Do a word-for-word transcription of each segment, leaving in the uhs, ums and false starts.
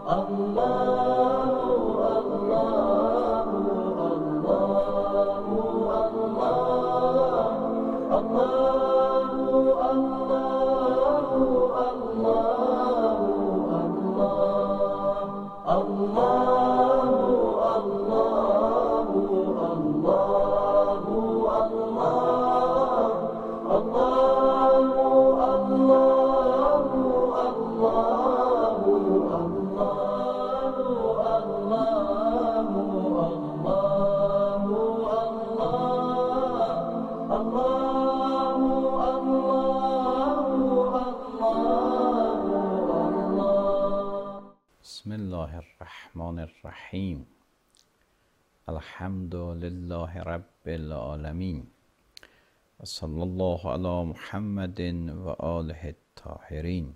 بسم الله الرحمن الرحیم. الحمد لله رب العالمین و صلی الله علی محمد و آله الطاهرین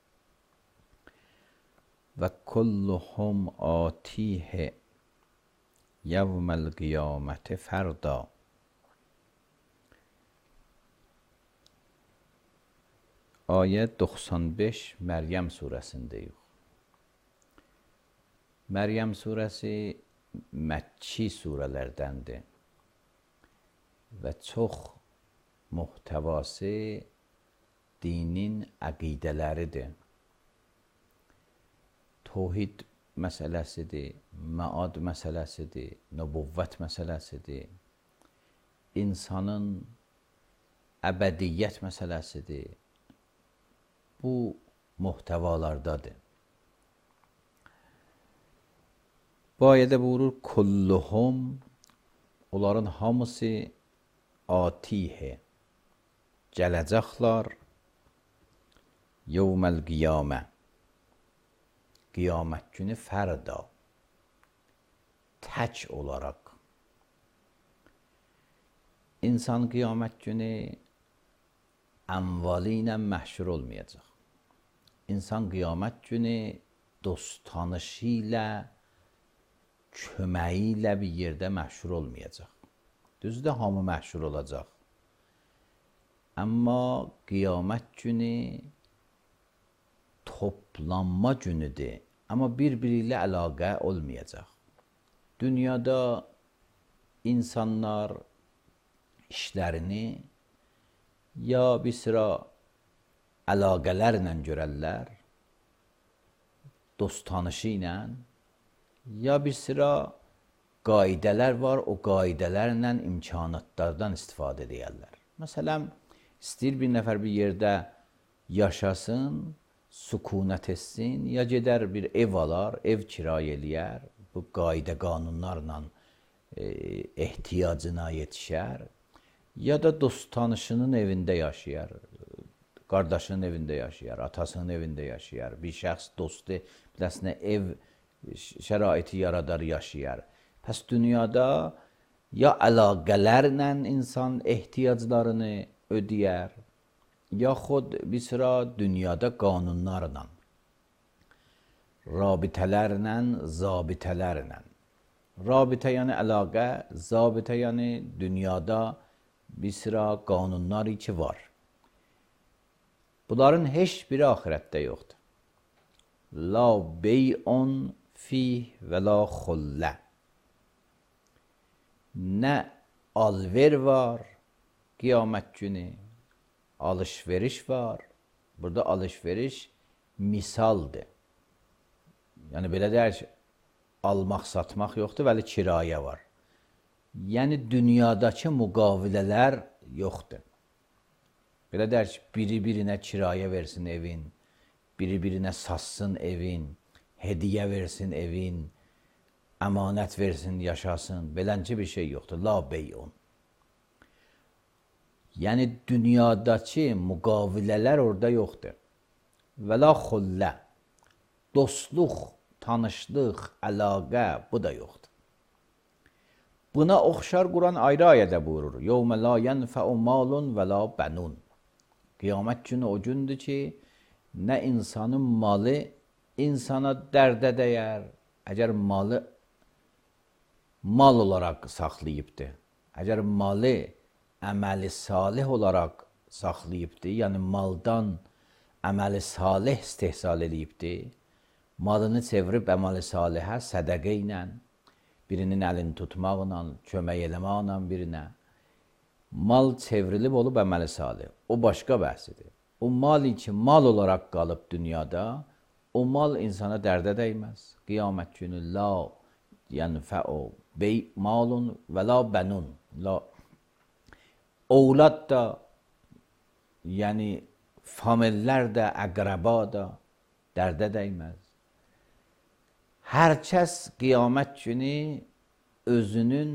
و کلهم آتیه یوم القیامت فردا. Ayə doxsan beş Məryəm surəsindəyik. Məryəm surəsi Məkki surələrdəndir və çox muhtəvası dinin əqidələridir. Tohid məsələsidir, məad məsələsidir, nübüvvət məsələsidir, insanın əbədiyyət məsələsidir. Bu muhtəvalardadır. Bu ayədə buyurur, kulluhum, onların hamısı atihə, gələcəklər yevməl qiyamə, qiyamət günü fərda, tək olaraq. İnsan qiyamət günü əmvalı ilə məhşur olmayacaq. İnsan qiyamət günü dost tanışı ilə, köməyi ilə bir yerdə məhşur olmayacaq. Düzdür, hamı məhşur olacaq. Amma qiyamət günü toplanma günüdür. Amma bir-biri ilə əlaqə olmayacaq. Dünyada insanlar işlərini ya bir sıra əlaqələrlə görərlər, dost tanışı ilə, ya bir sıra qaidələr var, o qaidələrlə imkanatlardan istifadə edərlər. Məsələn, istəyir bir nəfər bir yerdə yaşasın, sükunət etsin, ya gedər bir ev alar, ev kirayə eləyər, bu qaydə qanunlarla e, ehtiyacına yetişər, ya da dost tanışının evində yaşayar, qardaşının evində yaşayar, atasının evində yaşayar, bir şəxs dostu biləsinə ev şəraiti yaradar, yaşayar. Pəs dünyada ya əlaqələrlə insan ehtiyaclarını ödəyər, yaxud bir sıra dünyada qanunlarla, rabitələrlə, zabitələrlə. Rabitə yəni əlaqə, zabitə yəni dünyada bir sıra qanunlar ki var. Bunların heç biri axirətdə yoxdur. La bey'un fih və la xullə. Nə alver var qiyamət günü, alış-veriş var. Burada alış-veriş misaldır. Yəni belə deyək, almaq, satmaq yoxdur, vəli kirayə var. Yəni dünyadakı müqavilələr yoxdur. Belə deyək, biri-birinə kirayə versin evin, biri-birinə satsın evin, hediyə versin evin, əmanət versin, yaşasın. Belənci bir şey yoxdur. La bey'un. Yəni dünyadakı müqavilələr orada yoxdur. Və la xullə. Dostluq, tanışlıq, əlaqə, bu da yoxdur. Buna oxşar Quran ayrı ayədə buyurur. Yevmə la yenfə'u malun və la bənun. Qiyamət günü o gündür ki, nə insanın malı insana dərdə dəyər, əgər malı mal olaraq saxlayıbdır, əgər malı əməli salih olaraq saxlayıbdır, yəni maldan əməli salih istehsal edibdir, malını çevirib əməl-i salihə, sədəqə ilə, birinin əlini tutmaqla, kömək eləməklə birinə, mal çevrilib olub əməl-i salih. O başqa bəhsidir. O mal ki, mal olaraq qalıb dünyada, o mal insana dərdə dəyməz. Qiyamət günü la yənfəu bey malun və la bənun. La. Ovlad da, yəni famillər də, əqrəba da dərdə dəyməz. Hər kəs qiyamət günü özünün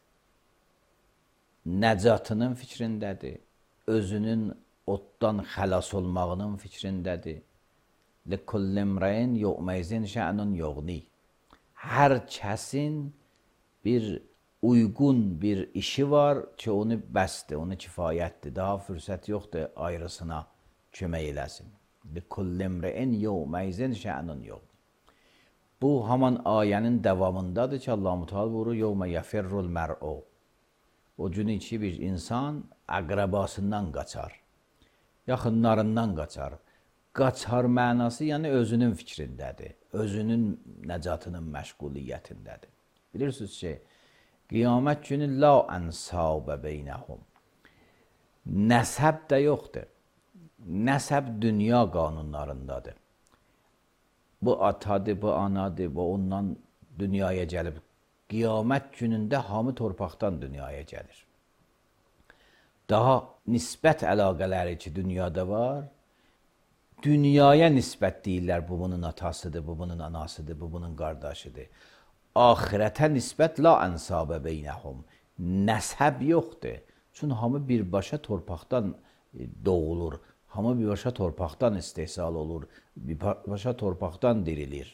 nəcatının fikrindədir, özünün oddan xəlas olmağının fikrindədir. لِكُلِّ امْرَئٍ يَوْمَئِذٍ شَأْنٌ يُغْنِيهِ. Hər kəsin bir uyğun bir işi var ki, onu bəsdir, onu kifayətdir. Daha fürsət yoxdur ayrısına kömək eləsin. لِكُلِّ امْرِئٍ يَوْمَئِذٍ شَأْنٌ يُغْنِيهِ. Bu haman ayənin davamındadır ki, Allah-u Teala buyurur: "Yevme yafirrul mer'u." O gün ki, bir insan əqrəbasından qaçar, yaxınlarından qaçar. Qaçar mənası, yəni özünün fikrindədir, özünün nəcatının məşğuliyyətindədir. Bilirsiniz ki, qiyamət günü la ənsabə beynəhum. Nəsəb də yoxdur. Nəsəb dünya qanunlarındadır. Bu atadır, bu anadır, bu ondan dünyaya gəlib. Qiyamət günündə hamı torpaqdan dünyaya gəlir. Daha nisbət əlaqələri ki, dünyada var, dünyaya nisbət deyirlər, bu bunun atasıdır, bu bunun anasıdır, bu bunun qardaşıdır. Ahirətə nisbət la ənsabə beynəhum. Nəsəb yoxdur. Çünki hamı birbaşa torpaqdan doğulur, hamı birbaşa torpaqdan istehsal olur, birbaşa torpaqdan dirilir.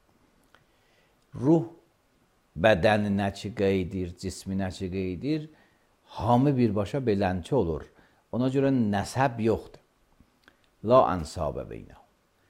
Ruh bədəninə ki qeydir, cisminə ki qeydir, hamı birbaşa belənçi olur. Ona görə nəsəb yoxdur. La ənsabə beynəhum.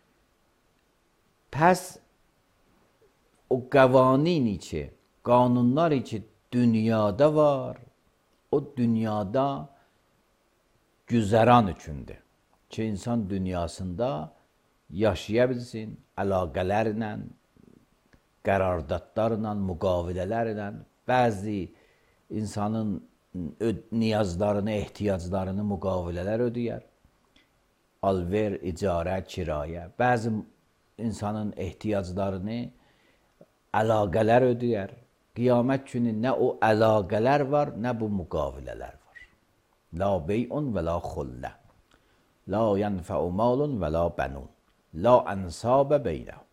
Pəs o qəvanini ki, qanunlar ki dünyada var, o dünyada güzəran üçündür. Ki, insan dünyasında yaşaya bilsin, əlaqələrlə, qərardatlarla, müqavilələrlə, bəzi insanın niyazlarını, ehtiyaclarını müqavilələr ödəyər. Alver, icarə, kirayə. Bəzi insanın ehtiyaclarını əlaqələr ödəyər. Qiyamət günü nə o əlaqələr var, nə bu müqavilələr var. La bey'un və la xullə. La yənfəu malun və la bənun. La ənsabə beynəhum.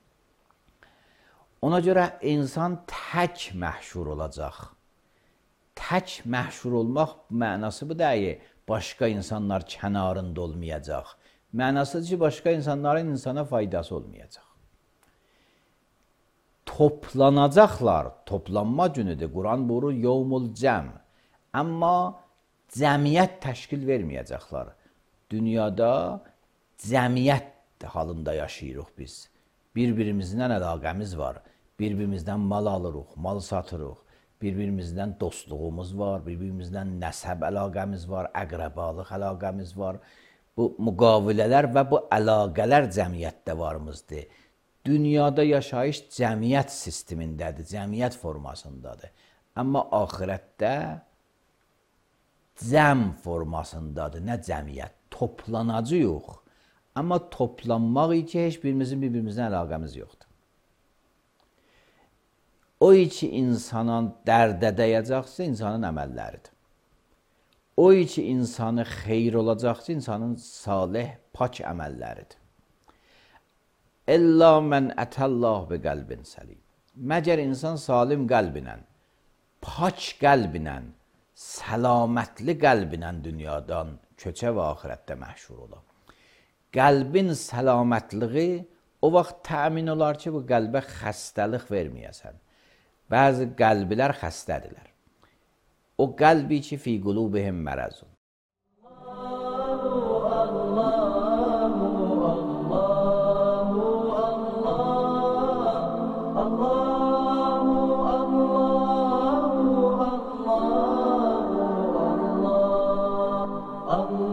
Ona görə insan tək məhşur olacaq. Tək məhşur olmaq mənası bu deyil. Başqa insanlar kənarında olmayacaq. Mənasıdır ki, başqa insanların insana faydası olmayacaq. Toplanacaqlar, toplanma günüdür. Quran buyurur, yevmul cəm. Amma cəmiyyət təşkil verməyəcəklər. Dünyada cəmiyyət halında yaşayırıq biz. Bir-birimizdən əlaqəmiz var. Bir-birimizdən mal alırıq, mal satırıq. Bir-birimizdən dostluğumuz var, bir-birimizdən nəsəb əlaqəmiz var, əqrəbalıq əlaqəmiz var. Bu müqavilələr və bu əlaqələr cəmiyyətdə varımızdır. Dünyada yaşayış cəmiyyət sistemindədir, cəmiyyət formasındadır. Amma axirətdə cəm formasındadır, nə cəmiyyət, toplanacı yox. Amma toplanmaq ki, heç birimizin bir-birimizdən əlaqəmiz yoxdur. O ki, insana dərdə dəyəcəksə, insanın əməlləridir. O ki, insanı xeyr olacaqsa, insanın salih, pak əməlləridir. İlla mən ətəllah bi qəlbin səlim. Məgər insan salim qəlbinə, pak qəlbinə, səlamətli qəlbinə dünyadan köçə və axirətdə məhşur ola. Qəlbin səlamətliği o vaxt təmin olar ki, bu qəlbə xəstəlik verməyəsən. Bəzi qəlblər xəstədirlər. O qəlbi ki, fi qulubihim mərəzun.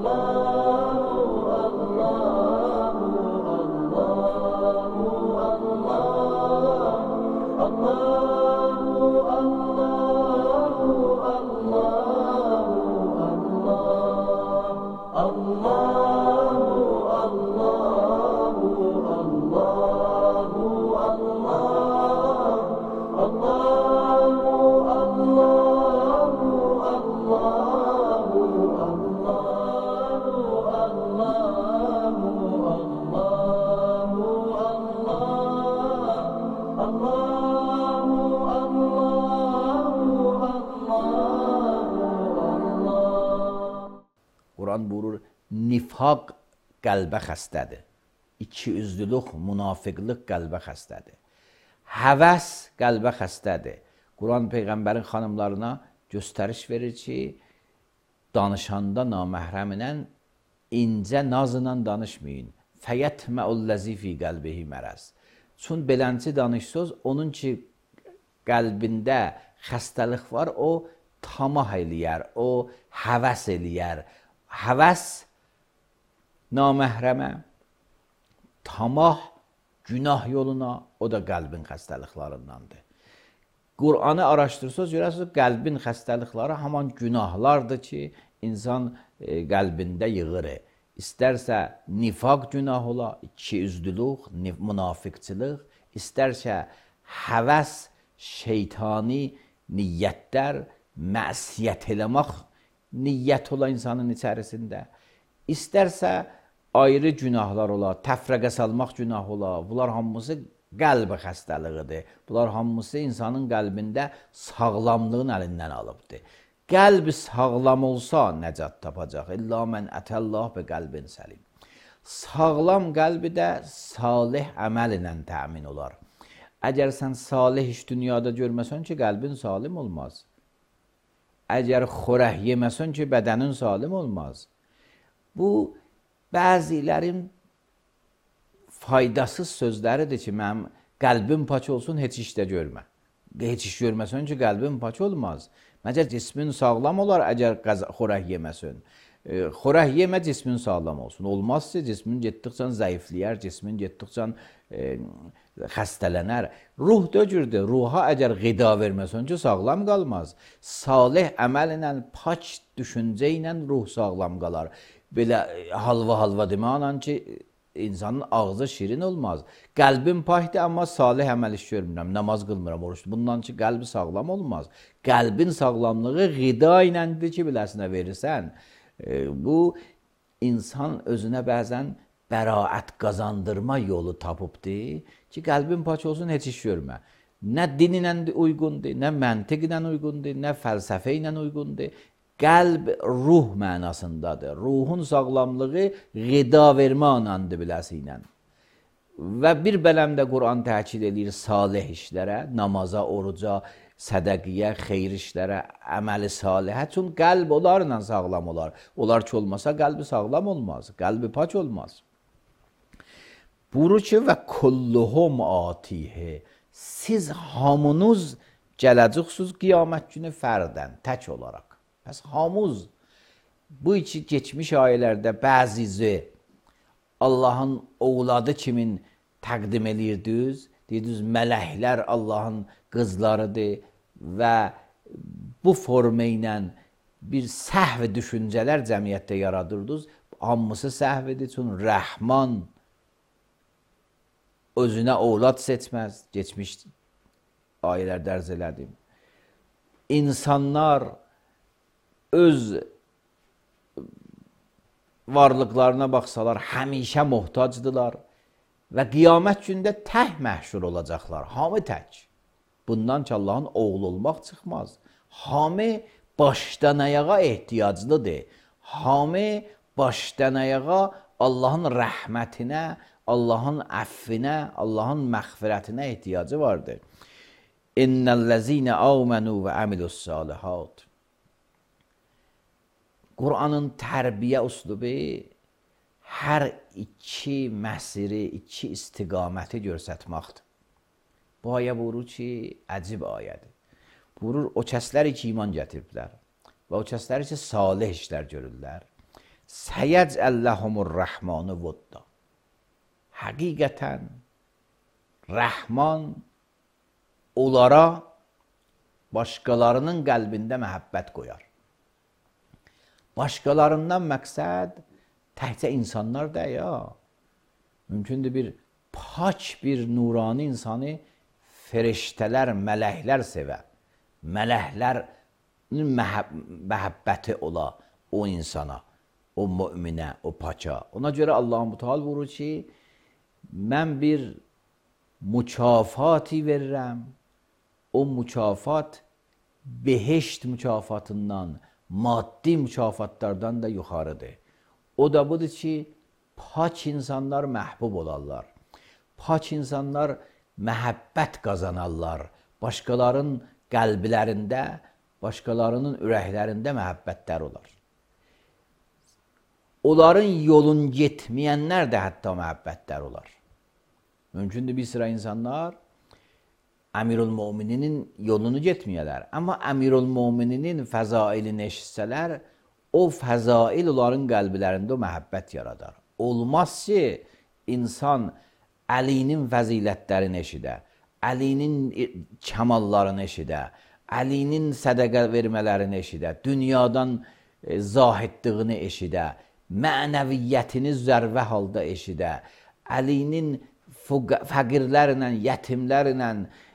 Allah Quran buyurur, nifaq qəlbə xəstədir. İkiyüzlülük, münafiqlik qəlbə xəstədir. Həvəs qəlbə xəstədir. Quran Peyğəmbərin xanımlarına göstəriş verir ki, danışanda naməhrəminə incə nazla danışmayın. Fəyətməullazi fi qəlbihi mərəz. Çün belənci danışsız, onun ki qəlbində xəstəlik var, o tamah eləyər, o həvəs eləyər. Həvəs naməhrəmə, tamah günah yoluna, o da qəlbin xəstəliklarındandır. Qur'anı araşdırsınız, görərsiniz, qəlbin xəstəlikləri haman günahlardır ki, insan e, qəlbində yığır. İstərsə nifaq günah ola, ikiyüzlülük, münafiqçılıq, istərsə həvəs, şeytani niyyətlər, məsiyyət eləmək niyyət ola insanın içərisində. İstərsə ayrı günahlar ola, təfrəqə salmaq günah ola, bunlar hamısı qəlb xəstəliğidir. Bunlar hamısı insanın qəlbində sağlamlığın əlindən alıbdır. Qəlb sağlam olsa nəcat tapacaq. İlla mən ətəllah bi qəlbin səlim. Sağlam qəlbi də salih əməl ilə təmin olar. Əgər sən salih iş dünyada görməsən ki, qəlbin salim olmaz. Əgər xörək yeməsən ki, bədənin salim olmaz. Bu, bəzilərin faydasız sözləridir ki, mənim qəlbim paç olsun, heç işdə görmə. Heç iş görməsən ki, qəlbim paç olmaz. Məgər cismin sağlam olar, əgər xörək yeməsən. Xörək yemə, cismin sağlam olsun. Olmazsa, cismin getdikcə zəifləyər, cismin getdikcə e, xəstələnər. Ruh döcürdür. Ruha əgər qida verməsən ki, sağlam qalmaz. Salih əməl ilə, paç düşüncə ilə ruh sağlam qalar. Belə halva-halva deməklə ki, insanın ağzı şirin olmaz. Qəlbim pakdır, amma salih əməl iş görmürəm, namaz qılmıram, oruçdur. Bundan ki, qəlbi sağlam olmaz. Qəlbin sağlamlığı qida iləndir ki, biləsinə verirsən. E, bu, insan özünə bəzən bəraət qazandırma yolu tapıbdır ki, qəlbin paç olsun, heç iş görmə. Nə din ilə uyğundur, nə məntiq ilə uyğundur, nə fəlsəfə ilə uyğundur. Qəlb ruh mənasındadır. Ruhun sağlamlığı qida vermə anandır biləsinə. Və bir bələmdə Quran təkid edir salih işlərə, namaza, oruca, sədəqiyə, xeyir işlərə, əməli salihə. Çünki qəlb onlarla sağlam olar. Onlar ki olmasa qəlbi sağlam olmaz. Qəlbi paç olmaz. Buyurur ki, və kulluhum atihə. Siz hamınız gələcəksiniz qiyamət günü fərdən, tək olaraq. Pəs hamuz, bu iki geçmiş ayələrdə bəzizi Allahın oğladı kimin təqdim edirdiniz? Deyirdiniz, mələklər Allahın qızlarıdır və bu forma ilə bir səhv düşüncələr cəmiyyətdə yaradırdınız. Hamısı səhvidir, çünki Rəhman özünə oğlad seçməz. Geçmiş ayələr dərz elədim. İnsanlar öz varlıqlarına baxsalar, həmişə muhtacdılar və qiyamət gündə tək məhşur olacaqlar, hamı tək. Bundan ki, Allahın oğlu olmaq çıxmaz. Hamı başdan ayağa ehtiyaclıdır. Hamı başdan ayağa Allahın rəhmətinə, Allahın əffinə, Allahın məğfirətinə ehtiyacı vardır. İnnellezine amenu və amilus salihat. Qur'anın tərbiyə üslubu hər iki məsiri, iki istiqaməti görsətməkdir. Bu ayə buyurur ki, əcib ayədir. Buyurur, o kəsləri ki, iman gətiriblər və o kəsləri ki, salih işlər görürlər. Səyəcəlləhumur rəhmanı vudda. Həqiqətən, Rəhman onlara başqalarının qəlbində məhəbbət qoyar. Başqalarından məqsəd təkcə insanlar da ya. Mümkündür bir paç bir nurani insanı feriştələr, mələklər sevə. Mələklərin məhəbbəti ola o insana, o müminə, o paça. Ona görə Allah-u Teala buyurur ki, mən bir mükafati verirəm. O mükafat beheşt mükafatından, maddi mükafatlardan da yuxarıdır. O da budur ki, pak insanlar məhbub olarlar. Pak insanlar məhəbbət qazanarlar. Başqalarının qəlblərində, başqalarının ürəklərində məhəbbətlər olar. Onların yolun getməyənlər də hətta məhəbbətlər olar. Mümkündür bir sıra insanlar Əmirul Mömininin yolunu getməyələr. Amma Əmirul Mömininin fəzailini eşitsələr, o fəzail onların qəlblərində o məhəbbət yaradar. Olmaz ki, insan Əlinin fəzilətlərini eşidə, Əlinin kəmallarını eşidə, Əlinin sədəqə vermələrini eşidə, dünyadan zahidlığını eşidə, mənəviyyətini zərvə halda eşidə, Əlinin fəqirlərlə, yetimlərlə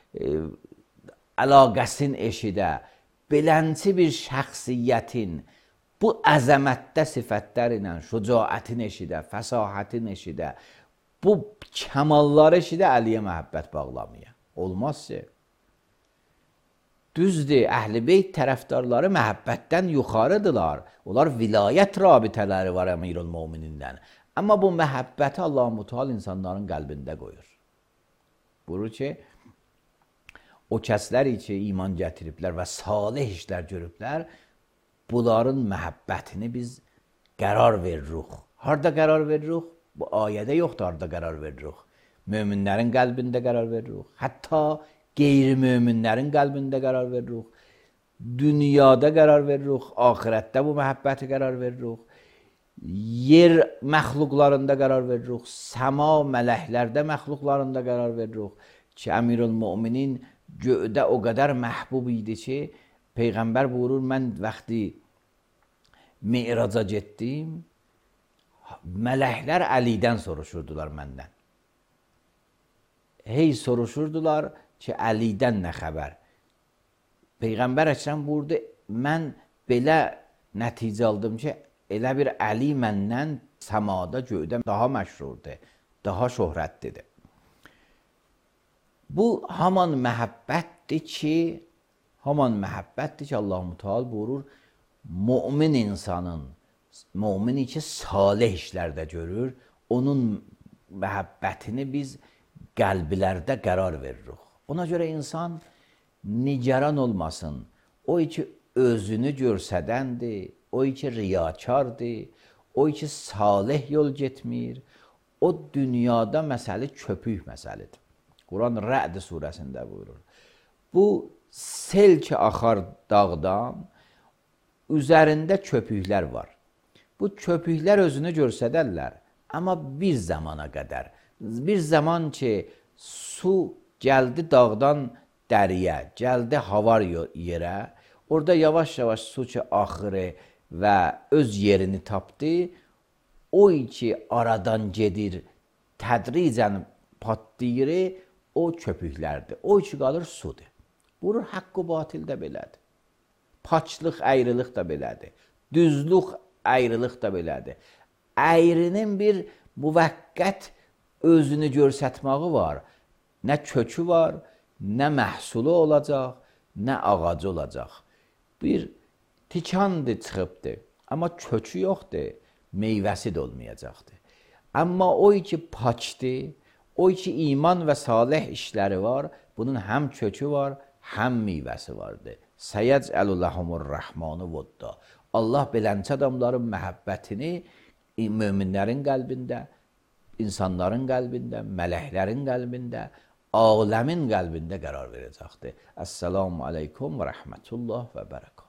əlaqəsini eşidə, belənçi bir şəxsiyyətin bu əzəmətdə sifətlərlə şücaətini eşidə, fəsahətini eşidə, bu kəmalları eşidə Əliyə məhəbbət bağlamaya. Olmaz ki. Düzdür, Əhl-i Beyt tərəfdarları məhəbbətdən yuxarıdırlar. Onlar vilayət rabitələri var Əmirul Möminindən. Amma bu məhəbbəti Allah-u Müteal insanların qəlbində qoyur. Buyurur ki, o kəslər ki, iman gətiriblər və salih işlər görüblər, bunların məhəbbətini biz qərar veririk. Harada qərar veririk? Bu ayədə yoxdur, harada qərar veririk. Möminlərin qəlbində qərar veririk. Hətta qeyri-möminlərin qəlbində qərar veririk. Dünyada qərar veririk, axirətdə bu məhəbbəti qərar veririk. Yer məxluqlarında qərar veririk, səma mələklərdə məxluqlarında qərar veririk ki, Əmirul Möminin göydə o qədər məhbub idi ki, Peyğəmbər buyurur, mən vaxtı Mi'raca getdim, mələklər Əlidən soruşurdular məndən. Hey soruşurdular ki, Əlidən nə xəbər? Peyğəmbər Əkrəm buyurdu, mən belə nəticə aldım ki, elə bir Əli məndən səmada, göydə daha məşhurdur, daha şöhrətlidir. Bu haman məhəbbətdir ki, haman məhəbbətdir ki, Allah-u Teala buyurur, mömin insanın, mümini ki, salih işlərdə görür, onun məhəbbətini biz qəlblərdə qərar veririk. Ona görə insan nigaran olmasın. O ki, özünü görsədəndir, o ki, riyakardır, o ki, salih yol getmir, o dünyada məsələ köpük məsələdir. Quran Rə'd surəsində buyurur. Bu sel ki, axar dağdan, üzərində köpüklər var. Bu köpüklər özünü görsədərlər, amma bir zamana qədər. Bir zaman ki, su gəldi dağdan dəriyə, gəldi havar yerə, orada yavaş-yavaş su ki, axırı və öz yerini tapdı, o ki, aradan gedir, tədricən patlayır, o köpüklərdir. O ki, qalır sudur. Buyurur, haqq və batil də belədir. Paçlıq, əyrılıq da belədir. Düzlük, əyrılıq da belədir. Əyrinin bir müvəqqət özünü görsətməyi var. Nə kökü var, nə məhsulu olacaq, nə ağacı olacaq. Bir tikandır, çıxıbdır. Amma kökü yoxdur, meyvəsi də olmayacaqdır. Amma o ki paçdır, o ki iman və salih işləri var, bunun həm kökü var, həm meyvəsi vardır. Səyəcəlu ləhumur rəhmanu vodda. Allah belənçə adamların məhəbbətini möminlərin qəlbində, insanların qəlbində, mələklərin qəlbində, aləmin qəlbində qərar verəcəkdir. Əssalamu aleykum və rəhmətullah və bərəkət.